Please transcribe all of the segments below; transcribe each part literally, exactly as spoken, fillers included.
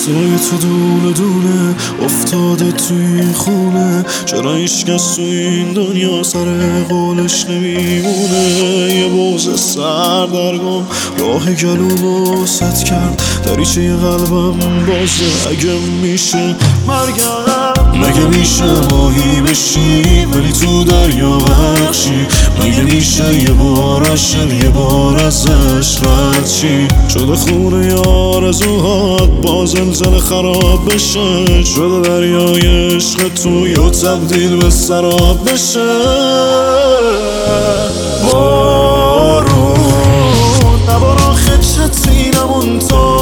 صدای تو دونه دونه افتاده توی خونه. چرا هیچکس تو این دنیا سر قولش نمیمونه؟ یه بوز سردرگم راه گلومو ست کرد، دریچه قلبم بازه. اگه میشه مرگم، مگه میشه ماهی بشی ولی تو دریا بخشی؟ مگه میشه یه بار عشق یه بار ازش رد چی؟ شده خونه ی آرزوهات با زلزله خراب بشه، شده دریای عشق توی و تبدیل به سراب بشه. بارون نبارا خدشت سینمون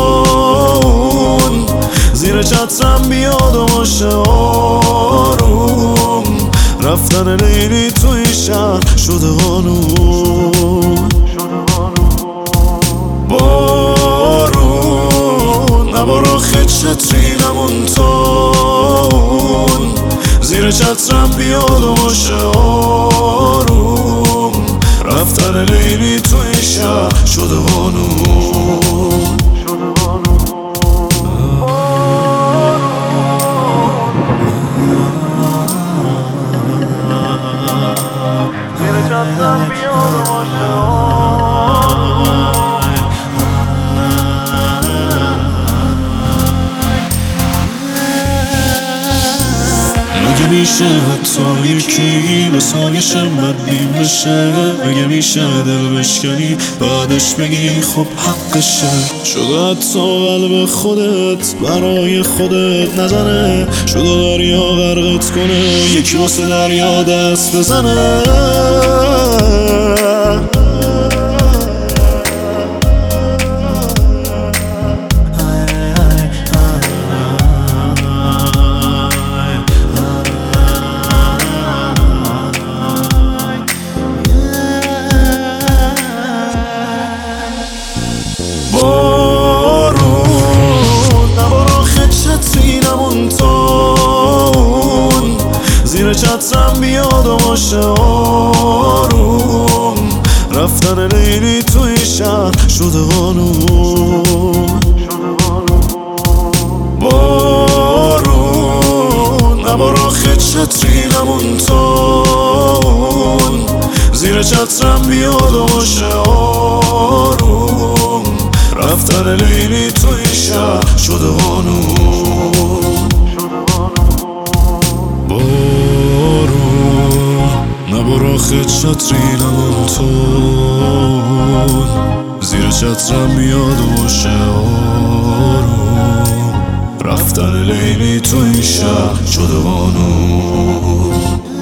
تون، زیر چترم بیاد و باشه آروم. رفتن لیلی توی شهر شده قانون. بارون نبارا خدشت رینمون تون، زیر چترم بیاد و باشه آروم. رفتن لیلی توی شهر شده قانون. مگه میشه حتی یکی به سایش بدبین بشه؟ مگه میشه دل بشکنی بعدش بگی خب حقشه؟ شده حتی قلب خودت برای خودت نزنه، شده دریا غرقت کنه یکی واسه دریا دست بزنه. زیر چترم بیاد و باشه آروم. رفتن لیلی توی شهر شده قانون. بارون نبارا خدشت رینمون تون، زیر چترم بیاد و باشه آروم. رفتن لیلی توی شهر شده قانون. نبارا خدشت رینمون تون، زیر چترم بیاد و باشه آروم. رفتن لیلی تو این شهر شده قانون.